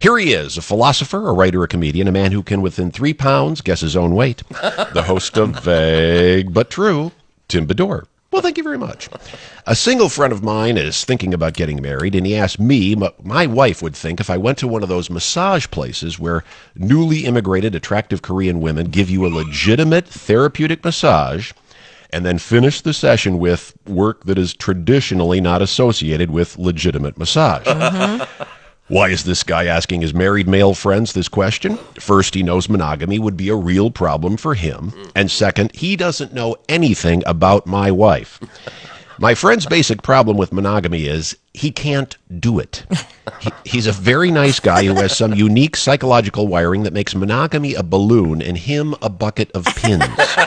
Here he is, a philosopher, a writer, a comedian, a man who can, within 3 pounds, guess his own weight. The host of Vague But True, Tim Bedore. Well, thank you very much. A single friend of mine is thinking about getting married, and he asked me what my wife would think if I went to one of those massage places where newly immigrated, attractive Korean women give you a legitimate therapeutic massage and then finish the session with work that is traditionally not associated with legitimate massage. Why is this guy asking his married male friends this question? First, he knows monogamy would be a real problem for him. And second, he doesn't know anything about my wife. My friend's basic problem with monogamy is he can't do it. He's a very nice guy who has some unique psychological wiring that makes monogamy a balloon and him a bucket of pins.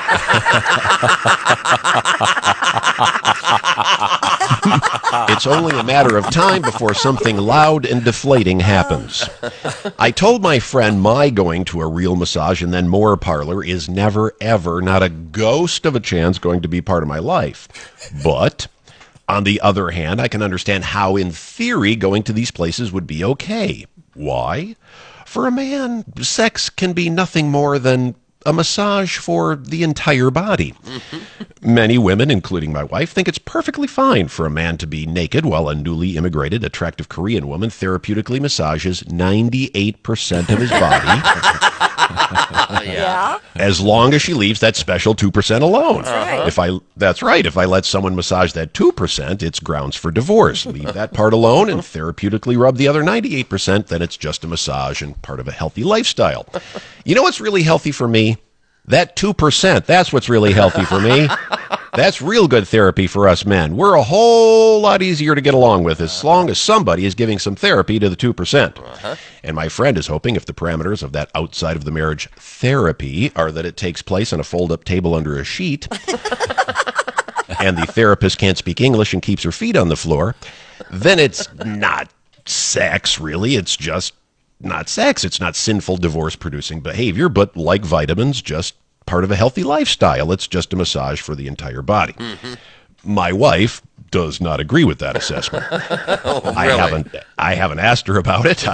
It's only a matter of time before something loud and deflating happens. I told my friend my going to a real massage and then more parlor is never, ever, not a ghost of a chance going to be part of my life. But on the other hand, I can understand how, in theory, going to these places would be okay. Why? For a man, sex can be nothing more than a massage for the entire body. Many women, including my wife, think it's perfectly fine for a man to be naked while a newly immigrated, attractive Korean woman therapeutically massages 98% of his body. Yeah. As long as she leaves that special 2% alone. Right. That's right. If I let someone massage that 2%, it's grounds for divorce. Leave that part alone and therapeutically rub the other 98%, then it's just a massage and part of a healthy lifestyle. You know what's really healthy for me? That 2%. That's what's really healthy for me. That's real good therapy for us men. We're a whole lot easier to get along with as long as somebody is giving some therapy to the 2%. And my friend is hoping if the parameters of that outside of the marriage therapy are that it takes place on a fold-up table under a sheet and the therapist can't speak English and keeps her feet on the floor, then it's not sex, really. It's just not sex. It's not sinful divorce-producing behavior, but like vitamins, just part of a healthy lifestyle. It's just a massage for the entire body. My wife does not agree with that assessment. Oh, really? I haven't asked her about it.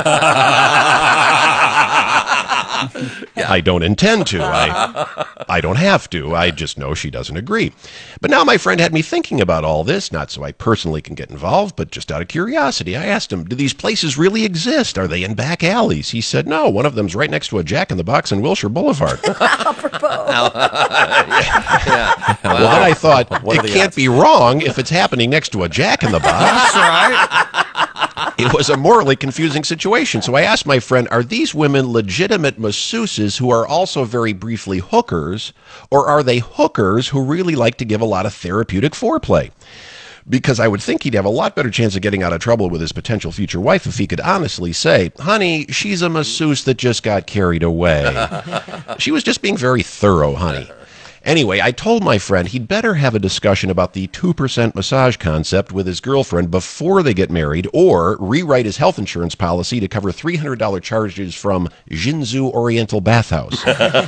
I don't intend to. I don't have to. I just know she doesn't agree. But now my friend had me thinking about all this, not so I personally can get involved, but just out of curiosity. I asked him, do these places really exist? Are they in back alleys? He said, no, one of them's right next to a Jack in the Box on Wilshire Boulevard. Apropos. Well, then I thought, it can't be wrong if it's happening next to a Jack in the Box. That's right. It was a morally confusing situation. So I asked my friend, are these women legitimate masseuses who are also very briefly hookers, or are they hookers who really like to give a lot of therapeutic foreplay? Because I would think he'd have a lot better chance of getting out of trouble with his potential future wife if he could honestly say, honey, she's a masseuse that just got carried away. She was just being very thorough, honey. Anyway, I told my friend he'd better have a discussion about the 2% massage concept with his girlfriend before they get married, or rewrite his health insurance policy to cover $300 charges from Jinzu Oriental Bathhouse.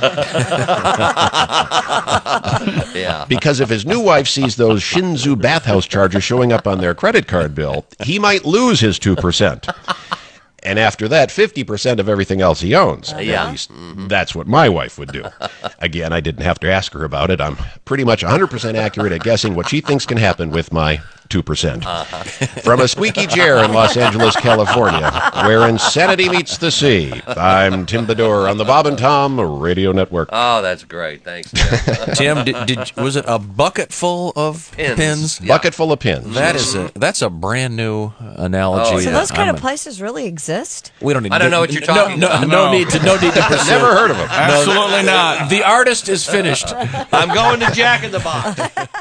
Yeah. Because if his new wife sees those Shinzu Bathhouse charges showing up on their credit card bill, he might lose his 2%. And after that, 50% of everything else he owns. Yeah. At least that's what my wife would do. Again, I didn't have to ask her about it. I'm pretty much 100% accurate at guessing what she thinks can happen with my 2%. From a squeaky chair in Los Angeles, California, where insanity meets the sea, I'm Tim Bedore on the Bob and Tom Radio Network. Oh, that's great. Thanks, Tim. Tim, was it a bucket full of pins? Yeah. Bucket full of pins. That's a brand new analogy. Oh, So yeah. those kind of places really exist? We don't need. I don't know what you're talking about. No need to pursue. Never heard of them. Absolutely not. The artist is finished. I'm going to Jack in the Box.